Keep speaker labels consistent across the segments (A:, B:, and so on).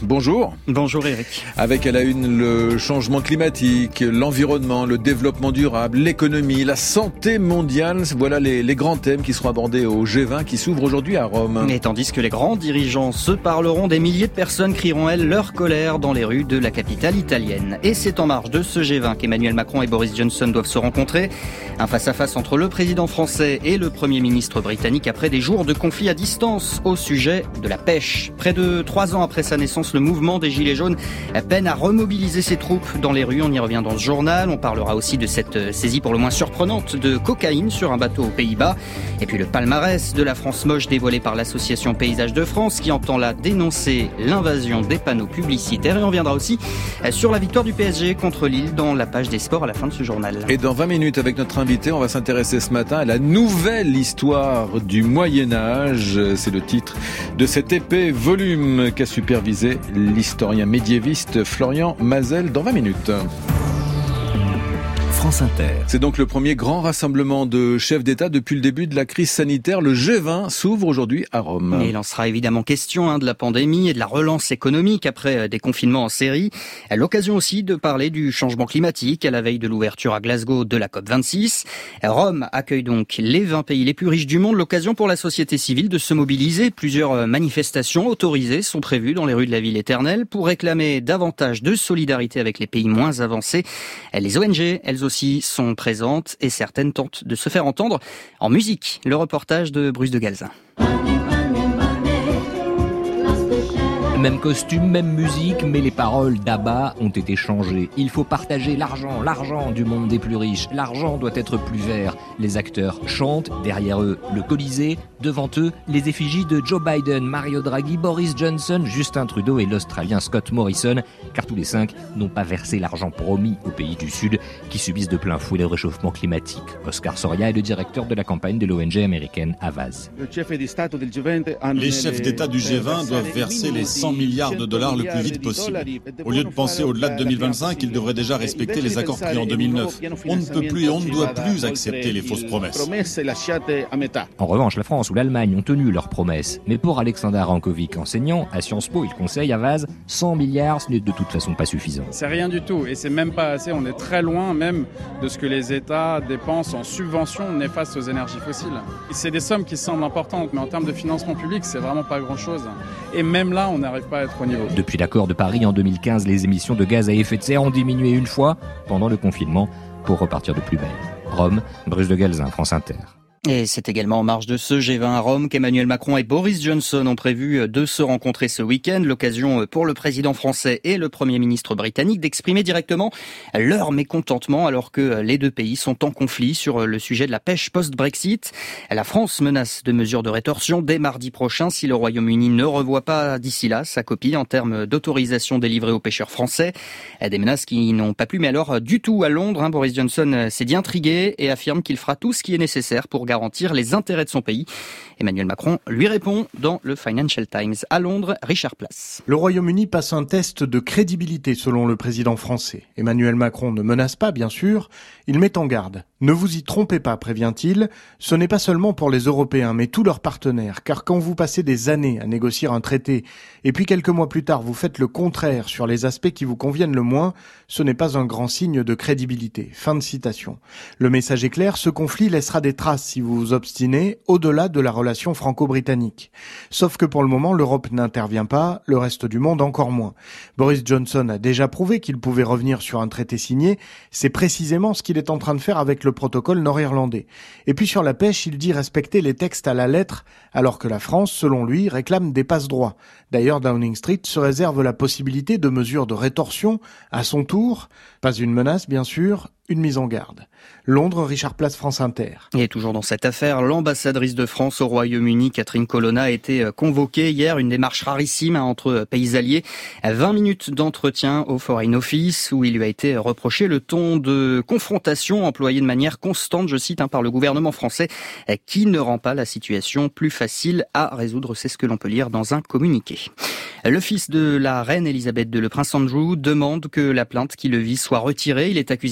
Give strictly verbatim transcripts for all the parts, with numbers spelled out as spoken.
A: Bonjour.
B: Bonjour Eric.
A: Avec à la une le changement climatique, l'environnement, le développement durable, l'économie, la santé mondiale. Voilà les, les grands thèmes qui seront abordés au G vingt qui s'ouvre aujourd'hui à Rome.
B: Et tandis que les grands dirigeants se parleront, des milliers de personnes crieront elles leur colère dans les rues de la capitale italienne. Et c'est en marge de ce G vingt qu'Emmanuel Macron et Boris Johnson doivent se rencontrer. Un face-à-face entre le président français et le Premier ministre britannique après des jours de conflit à distance au sujet de la pêche. Près de trois ans après sa naissance, le mouvement des Gilets jaunes peine à remobiliser ses troupes dans les rues. On y revient dans ce journal. On parlera aussi de cette saisie pour le moins surprenante de cocaïne sur un bateau aux Pays-Bas. Et puis le palmarès de la France moche dévoilé par l'association Paysages de France qui entend là dénoncer l'invasion des panneaux publicitaires. Et on reviendra aussi sur la victoire du P S G contre Lille dans la page des sports à la fin de ce journal.
A: Et dans vingt minutes avec notre invité, on va s'intéresser ce matin à la nouvelle histoire du Moyen-Âge. C'est le titre de cet épais volume qu'a supervisé l'historien médiéviste Florian Mazel dans vingt minutes. France Inter. C'est donc le premier grand rassemblement de chefs d'État depuis le début de la crise sanitaire. Le G vingt s'ouvre aujourd'hui à Rome.
B: Et il en sera évidemment question hein, de la pandémie et de la relance économique après des confinements en série. À l'occasion aussi de parler du changement climatique à la veille de l'ouverture à Glasgow de la COP vingt-six. Rome accueille donc les vingt pays les plus riches du monde. L'occasion pour la société civile de se mobiliser. Plusieurs manifestations autorisées sont prévues dans les rues de la ville éternelle pour réclamer davantage de solidarité avec les pays moins avancés. Les O N G, elles aussi, sont présentes et certaines tentent de se faire entendre en musique. Le reportage de Bruce de Galzin.
C: Même costume, même musique, mais les paroles d'Abba ont été changées. Il faut partager l'argent, l'argent du monde des plus riches. L'argent doit être plus vert. Les acteurs chantent, derrière eux le Colisée, devant eux les effigies de Joe Biden, Mario Draghi, Boris Johnson, Justin Trudeau et l'Australien Scott Morrison, car tous les cinq n'ont pas versé l'argent promis aux pays du Sud qui subissent de plein fouet le réchauffement climatique. Oscar Soria est le directeur de la campagne de l'O N G américaine Havas.
D: Les chefs d'État du G vingt doivent verser les cent milliards de dollars le plus vite possible. Au lieu de penser au-delà de deux mille vingt-cinq, ils devraient déjà respecter les accords pris en deux mille neuf. On ne peut plus et on ne doit plus accepter les fausses promesses.
C: En revanche, la France ou l'Allemagne ont tenu leurs promesses. Mais pour Alexander Rankovic, enseignant à Sciences Po, il conseille à Vaz, cent milliards, ce n'est de toute façon pas suffisant.
E: C'est rien du tout et c'est même pas assez. On est très loin même de ce que les États dépensent en subventions néfastes aux énergies fossiles. C'est des sommes qui semblent importantes, mais en termes de financement public, c'est vraiment pas grand-chose. Et même là, on n'arrive pas à être au niveau.
C: Depuis l'accord de Paris en deux mille quinze, les émissions de gaz à effet de serre ont diminué une fois pendant le confinement pour repartir de plus belle. Rome, Bruce de Galzin, France Inter.
B: Et c'est également en marge de ce G vingt à Rome qu'Emmanuel Macron et Boris Johnson ont prévu de se rencontrer ce week-end. L'occasion pour le président français et le Premier ministre britannique d'exprimer directement leur mécontentement alors que les deux pays sont en conflit sur le sujet de la pêche post-Brexit. La France menace de mesures de rétorsion dès mardi prochain si le Royaume-Uni ne revoit pas d'ici là sa copie en termes d'autorisation délivrée aux pêcheurs français. Des menaces qui n'ont pas plu, mais alors du tout à Londres. Hein, Boris Johnson s'est dit intrigué et affirme qu'il fera tout ce qui est nécessaire pour garantir les intérêts de son pays. Emmanuel Macron lui répond dans le Financial Times. À Londres, Richard Place.
F: Le Royaume-Uni passe un test de crédibilité selon le président français. Emmanuel Macron ne menace pas, bien sûr, il met en garde. Ne vous y trompez pas, prévient-il, ce n'est pas seulement pour les Européens, mais tous leurs partenaires, car quand vous passez des années à négocier un traité, et puis quelques mois plus tard vous faites le contraire sur les aspects qui vous conviennent le moins, ce n'est pas un grand signe de crédibilité. Fin de citation. Le message est clair, ce conflit laissera des traces si vous vous obstinez au-delà de la relation franco-britannique. Sauf que pour le moment, l'Europe n'intervient pas, le reste du monde encore moins. Boris Johnson a déjà prouvé qu'il pouvait revenir sur un traité signé, c'est précisément ce qu'il est en train de faire avec le protocole nord-irlandais. Et puis sur la pêche, il dit respecter les textes à la lettre, alors que la France, selon lui, réclame des passe-droits. D'ailleurs, Downing Street se réserve la possibilité de mesures de rétorsion à son tour. Pas une menace, bien sûr, une mise en garde. Londres, Richard Place, France Inter.
B: Et toujours dans cette affaire, l'ambassadrice de France au Royaume-Uni, Catherine Colonna, a été convoquée hier, une démarche rarissime entre pays alliés. vingt minutes d'entretien au Foreign Office où il lui a été reproché le ton de confrontation employé de manière constante, je cite, hein, par le gouvernement français, qui ne rend pas la situation plus facile à résoudre. C'est ce que l'on peut lire dans un communiqué. Le fils de la reine Elisabeth deux, le prince Andrew, demande que la plainte qui le vise soit retirée. Il est accusé d'agression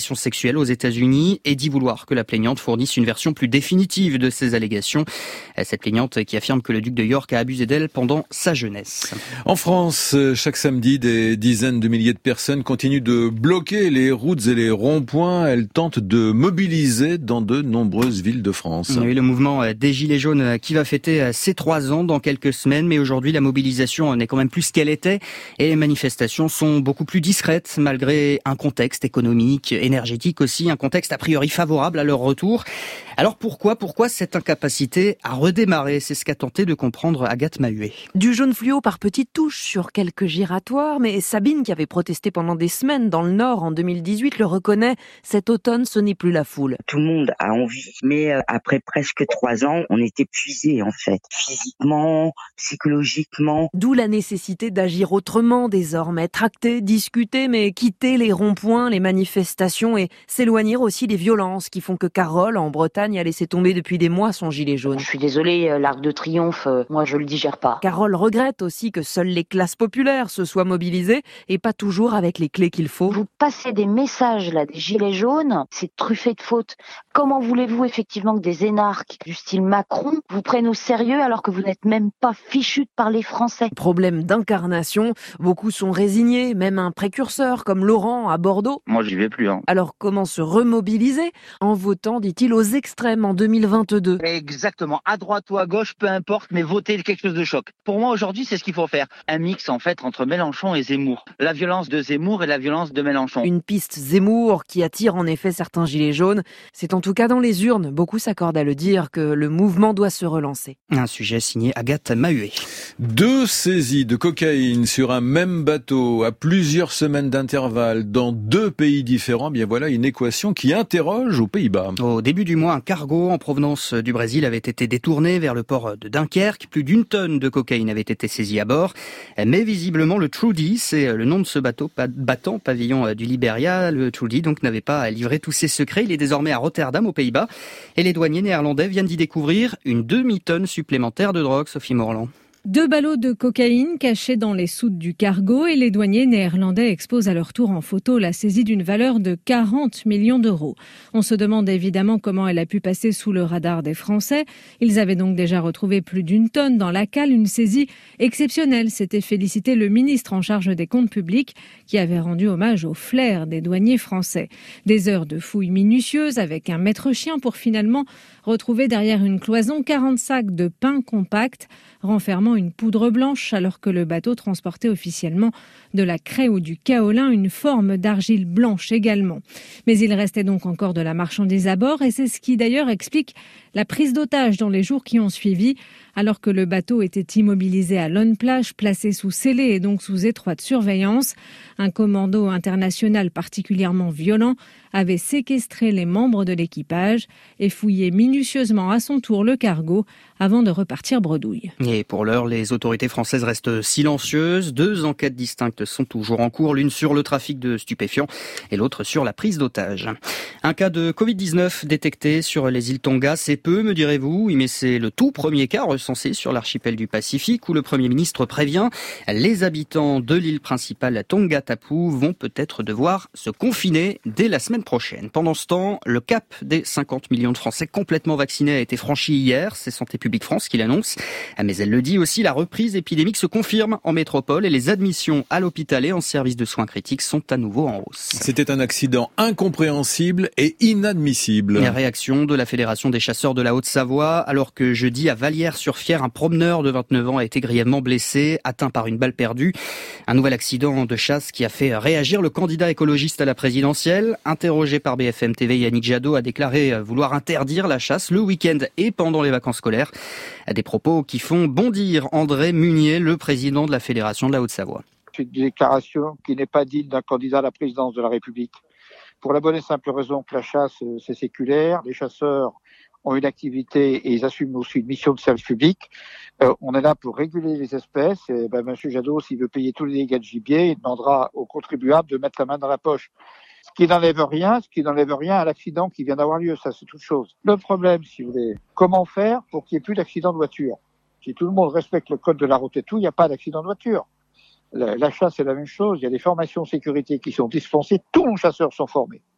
B: agressions sexuelles aux États-Unis et dit vouloir que la plaignante fournisse une version plus définitive de ces allégations. Cette plaignante qui affirme que le duc de York a abusé d'elle pendant sa jeunesse.
A: En France, chaque samedi, des dizaines de milliers de personnes continuent de bloquer les routes et les ronds-points. Elles tentent de mobiliser dans de nombreuses villes de France.
B: Oui, le mouvement des Gilets jaunes qui va fêter ses trois ans dans quelques semaines, mais aujourd'hui la mobilisation n'est quand même plus ce qu'elle était et les manifestations sont beaucoup plus discrètes malgré un contexte économique, énergétique aussi, un contexte a priori favorable à leur retour. Alors pourquoi, pourquoi cette incapacité à redémarrer? C'est ce qu'a tenté de comprendre Agathe Mahuet.
G: Du jaune fluo par petites touches sur quelques giratoires, mais Sabine, qui avait protesté pendant des semaines dans le Nord en deux mille dix-huit, le reconnaît, cet automne ce n'est plus la foule.
H: Tout le monde a envie, mais après presque trois ans, on est épuisé en fait, physiquement, psychologiquement.
G: D'où la nécessité d'agir autrement désormais, tracter, discuter, mais quitter les ronds-points, les manifestations et s'éloigner aussi des violences qui font que Carole, en Bretagne, a laissé tomber depuis des mois son gilet jaune.
I: Je suis désolée, l'Arc de Triomphe, moi je le digère pas.
G: Carole regrette aussi que seules les classes populaires se soient mobilisées et pas toujours avec les clés qu'il faut.
I: Vous passez des messages là, des gilets jaunes, c'est truffé de fautes. Comment voulez-vous effectivement que des énarques du style Macron vous prennent au sérieux alors que vous n'êtes même pas fichus de parler français?
G: Problème d'incarnation, beaucoup sont résignés, même un précurseur comme Laurent à Bordeaux.
J: Moi j'y vais plus. Hein.
G: Alors comment se remobiliser? En votant, dit-il, aux extrêmes en deux mille vingt-deux.
J: Exactement, à droite ou à gauche, peu importe, mais voter quelque chose de choc. Pour moi aujourd'hui c'est ce qu'il faut faire. Un mix en fait entre Mélenchon et Zemmour. La violence de Zemmour et la violence de Mélenchon.
G: Une piste Zemmour qui attire en effet certains gilets jaunes. C'est en tout cas dans les urnes, beaucoup s'accordent à le dire, que le mouvement doit se relancer.
B: Un sujet signé Agathe Mahuet.
A: Deux saisies de cocaïne sur un même bateau à plusieurs semaines d'intervalle dans deux pays différents, bien voilà une équation qui interroge aux Pays-Bas.
B: Au début du mois, un cargo en provenance du Brésil avait été détourné vers le port de Dunkerque. Plus d'une tonne de cocaïne avait été saisie à bord. Mais visiblement, le Trudy, c'est le nom de ce bateau battant pavillon du Liberia. Le Trudy donc n'avait pas livré tous ses secrets. Il est désormais à Rotterdam, aux Pays-Bas. Et les douaniers néerlandais viennent d'y découvrir une demi-tonne supplémentaire de drogue, Sophie Morland.
K: Deux ballots de cocaïne cachés dans les soutes du cargo et les douaniers néerlandais exposent à leur tour en photo la saisie d'une valeur de quarante millions d'euros. On se demande évidemment comment elle a pu passer sous le radar des Français. Ils avaient donc déjà retrouvé plus d'une tonne dans la cale, une saisie exceptionnelle. S'était félicité le ministre en charge des comptes publics qui avait rendu hommage au flair des douaniers français. Des heures de fouilles minutieuses avec un maître-chien pour finalement retrouver derrière une cloison quarante sacs de pain compact renfermant une poudre blanche alors que le bateau transportait officiellement de la craie ou du kaolin, une forme d'argile blanche également. Mais il restait donc encore de la marchandise à bord et c'est ce qui d'ailleurs explique la prise d'otages dans les jours qui ont suivi alors que le bateau était immobilisé à Lone Plage, placé sous scellé et donc sous étroite surveillance. Un commando international particulièrement violent avait séquestré les membres de l'équipage et fouillé minutieusement à son tour le cargo avant de repartir bredouille.
B: Et pour l'heure, les autorités françaises restent silencieuses. Deux enquêtes distinctes sont toujours en cours, l'une sur le trafic de stupéfiants et l'autre sur la prise d'otages. Un cas de covid dix-neuf détecté sur les îles Tonga, c'est peu, me direz-vous, oui, mais c'est le tout premier cas recensé sur l'archipel du Pacifique où le Premier ministre prévient les habitants de l'île principale Tonga-Tapu vont peut-être devoir se confiner dès la semaine prochaine. Pendant ce temps, le cap des cinquante millions de Français complètement vaccinés a été franchi hier, c'est Santé publique France qui l'annonce. Mais elle le dit aussi, la reprise épidémique se confirme en métropole et les admissions à l'hôpital et en service de soins critiques sont à nouveau en hausse.
A: C'était un accident incompréhensible et inadmissible.
B: La réaction de la Fédération des chasseurs de la Haute-Savoie, alors que jeudi à Vallières-sur-Fière, un promeneur de vingt-neuf ans a été grièvement blessé, atteint par une balle perdue. Un nouvel accident de chasse qui a fait réagir le candidat écologiste à la présidentielle. Interrogé par B F M T V, Yannick Jadot a déclaré vouloir interdire la chasse le week-end et pendant les vacances scolaires. Des propos qui font bondir André Munier, le président de la Fédération de la Haute-Savoie.
L: C'est une déclaration qui n'est pas digne d'un candidat à la présidence de la République. Pour la bonne et simple raison que la chasse, c'est séculaire. Les chasseurs ont une activité et ils assument aussi une mission de service public. Euh, on est là pour réguler les espèces. Et ben, M. Jadot, s'il veut payer tous les dégâts de gibier, il demandera aux contribuables de mettre la main dans la poche. Ce qui n'enlève rien, ce qui n'enlève rien à l'accident qui vient d'avoir lieu. Ça, c'est toute chose. Le problème, si vous voulez, comment faire pour qu'il n'y ait plus d'accident de voiture? Si tout le monde respecte le code de la route et tout, il n'y a pas d'accident de voiture. La, la chasse, c'est la même chose. Il y a des formations de sécurité qui sont dispensées. Tous nos chasseurs sont formés.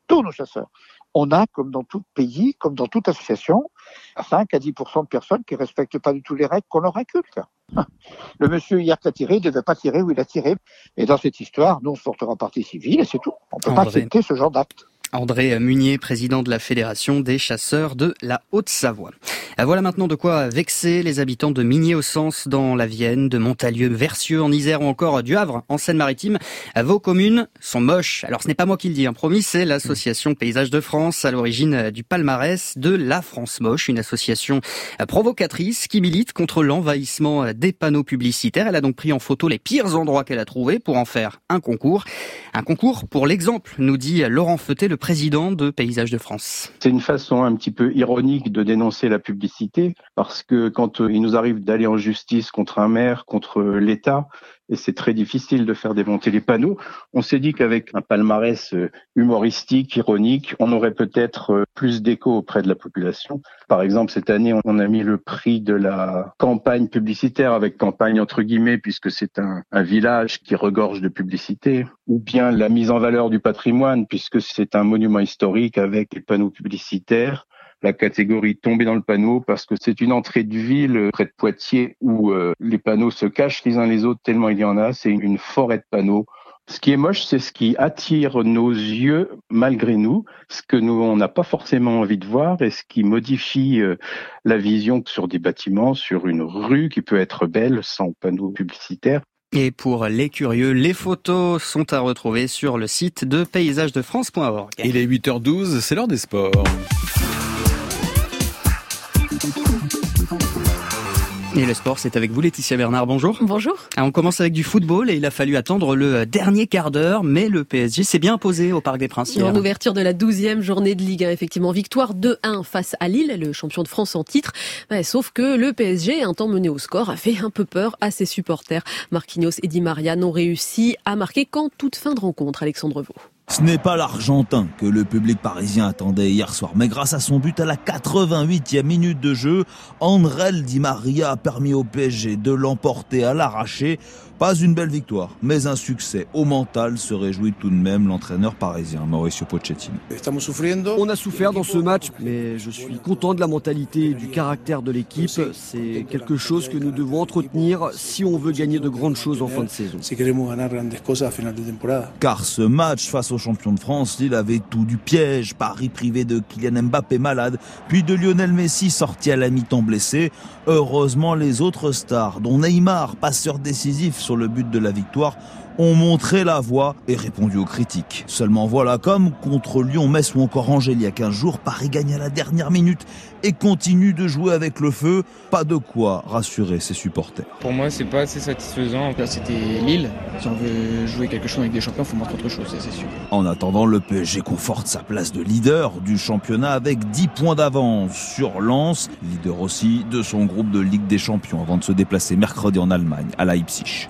L: tous nos chasseurs. On a, comme dans tout pays, comme dans toute association, cinq à dix pour cent de personnes qui ne respectent pas du tout les règles qu'on leur inculque. Le monsieur hier qui a tiré, il ne devait pas tirer où il a tiré. Et dans cette histoire, nous, on se portera partie civile et c'est tout. On ne peut
B: André.
L: pas accepter ce genre d'acte.
B: André Munier, président de la Fédération des chasseurs de la Haute-Savoie. Voilà maintenant de quoi vexer les habitants de Migné-au-Sens dans la Vienne, de Montalieu-Versieux en Isère ou encore du Havre en Seine-Maritime. Vos communes sont moches. Alors ce n'est pas moi qui le dis, hein. Promis, c'est l'association Paysages de France à l'origine du palmarès de La France Moche, une association provocatrice qui milite contre l'envahissement des panneaux publicitaires. Elle a donc pris en photo les pires endroits qu'elle a trouvés pour en faire un concours. Un concours pour l'exemple, nous dit Laurent Feuté, le président de Paysages de France.
M: C'est une façon un petit peu ironique de dénoncer la publicité parce que quand il nous arrive d'aller en justice contre un maire, contre l'État, et c'est très difficile de faire démonter les panneaux, on s'est dit qu'avec un palmarès humoristique, ironique, on aurait peut-être plus d'écho auprès de la population. Par exemple, cette année, on a mis le prix de la campagne publicitaire avec campagne entre guillemets puisque c'est un, un village qui regorge de publicité, ou bien la mise en valeur du patrimoine puisque c'est un monument historique avec les panneaux publicitaires. La catégorie tombée dans le panneau parce que c'est une entrée de ville près de Poitiers où euh, les panneaux se cachent les uns les autres tellement il y en a. C'est une forêt de panneaux. Ce qui est moche, c'est ce qui attire nos yeux malgré nous, ce que nous on n'a pas forcément envie de voir et ce qui modifie euh, la vision sur des bâtiments, sur une rue qui peut être belle sans panneaux publicitaires.
B: Et pour les curieux, les photos sont à retrouver sur le site de paysages de france point org.
A: Il est huit heures douze, c'est l'heure des sports.
B: Et le sport, c'est avec vous Laetitia Bernard, bonjour.
N: Bonjour.
B: On commence avec du football et il a fallu attendre le dernier quart d'heure, mais le P S G s'est bien imposé au Parc des Princes hier.
N: En ouverture de la douzième journée de Ligue un, effectivement, victoire deux un face à Lille, le champion de France en titre. Ouais, sauf que le P S G, un temps mené au score, a fait un peu peur à ses supporters. Marquinhos et Di Maria n'ont réussi à marquer qu'en toute fin de rencontre, Alexandre Vaux.
O: Ce n'est pas l'Argentin que le public parisien attendait hier soir, mais grâce à son but à la quatre-vingt-huitième minute de jeu, André Di Maria a permis au P S G de l'emporter à l'arraché. Pas une belle victoire, mais un succès au mental, se réjouit tout de même l'entraîneur parisien Mauricio Pochettino.
P: On a souffert dans ce match, mais je suis content de la mentalité et du caractère de l'équipe. C'est quelque chose que nous devons entretenir si on veut gagner de grandes choses en fin de saison.
O: Car ce match face aux champions de France, il avait tout du piège. Pari privé de Kylian Mbappé malade, puis de Lionel Messi sorti à la mi-temps blessé. Heureusement, les autres stars, dont Neymar, passeur décisif sur le but de la victoire, ont montré la voie et répondu aux critiques. Seulement voilà, comme contre Lyon, Metz ou encore Angers il y a quinze jours, Paris gagne à la dernière minute et continue de jouer avec le feu. Pas de quoi rassurer ses supporters.
Q: Pour moi, c'est pas assez satisfaisant. Là, c'était Lille. Si on veut jouer quelque chose avec des champions, il faut montrer autre chose, ça, c'est sûr.
O: En attendant, le P S G conforte sa place de leader du championnat avec dix points d'avance sur Lens, leader aussi de son groupe de Ligue des Champions avant de se déplacer mercredi en Allemagne, à Leipzig.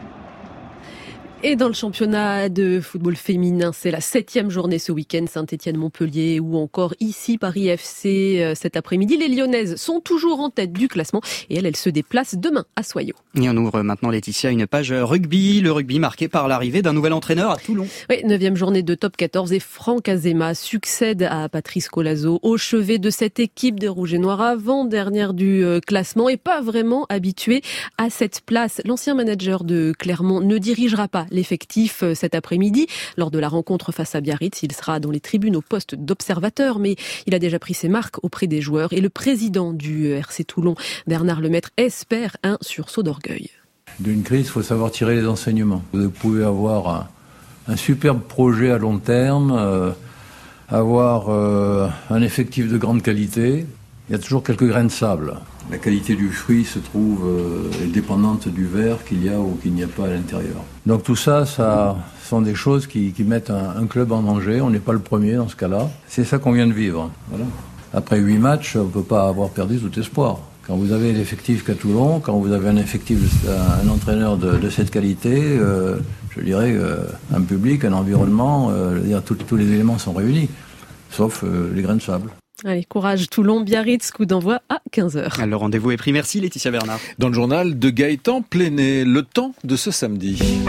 N: Et dans le championnat de football féminin, c'est la septième journée ce week-end, Saint-Étienne-Montpellier ou encore ici Paris F C euh, cet après-midi. Les Lyonnaises sont toujours en tête du classement et elles, elles se déplacent demain à Soyaux.
B: Et on ouvre maintenant, Laetitia, une page rugby. Le rugby marqué par l'arrivée d'un nouvel entraîneur à Toulon.
N: Oui, neuvième journée de top quatorze et Franck Azema succède à Patrice Colazo au chevet de cette équipe des Rouges et Noirs, avant-dernière du euh, classement et pas vraiment habitué à cette place. L'ancien manager de Clermont ne dirigera pas l'effectif cet après-midi. Lors de la rencontre face à Biarritz, il sera dans les tribunes au poste d'observateur, mais il a déjà pris ses marques auprès des joueurs et le président du R C Toulon, Bernard Lemaître, espère un sursaut d'orgueil.
R: D'une crise, il faut savoir tirer les enseignements. Vous pouvez avoir un, un superbe projet à long terme, euh, avoir euh, un effectif de grande qualité. Il y a toujours quelques grains de sable. La qualité du fruit se trouve euh, est dépendante du verre qu'il y a ou qu'il n'y a pas à l'intérieur. Donc tout ça, ça sont des choses qui, qui mettent un, un club en danger. On n'est pas le premier dans ce cas-là. C'est ça qu'on vient de vivre. Voilà. Après huit matchs, on ne peut pas avoir perdu tout espoir. Quand vous avez l'effectif qu'à Toulon, quand vous avez un effectif, un entraîneur de, de cette qualité, euh, je dirais euh, un public, un environnement, euh, je veux dire, tout, tous les éléments sont réunis, sauf euh, les grains de sable.
N: Allez, courage Toulon, Biarritz, coup d'envoi à quinze heures.
B: Le rendez-vous est pris. Merci Laetitia Bernard.
A: Dans le journal de Gaëtan Pléné, le temps de ce samedi.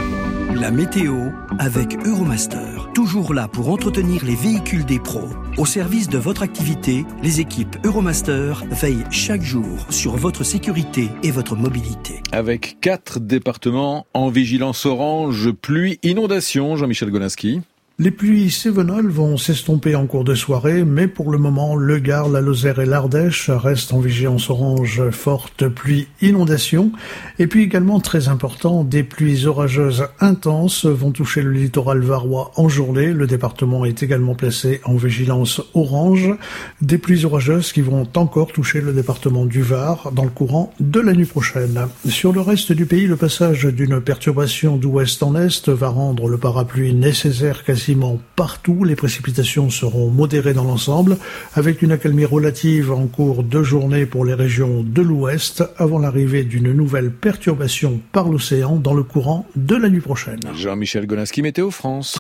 S: La météo avec Euromaster. Toujours là pour entretenir les véhicules des pros. Au service de votre activité, les équipes Euromaster veillent chaque jour sur votre sécurité et votre mobilité.
A: Avec quatre départements en vigilance orange, pluie, inondation, Jean-Michel Golinski.
T: Les pluies cévenoles vont s'estomper en cours de soirée, mais pour le moment, le Gard, la Lozère et l'Ardèche restent en vigilance orange forte, pluie, inondation. Et puis également, très important, des pluies orageuses intenses vont toucher le littoral varois en journée. Le département est également placé en vigilance orange. Des pluies orageuses qui vont encore toucher le département du Var dans le courant de la nuit prochaine. Sur le reste du pays, le passage d'une perturbation d'ouest en est va rendre le parapluie nécessaire quasi partout. Les précipitations seront modérées dans l'ensemble, avec une accalmie relative en cours de journée pour les régions de l'ouest, avant l'arrivée d'une nouvelle perturbation par l'océan dans le courant de la nuit prochaine.
A: Jean-Michel Golinski, Météo France.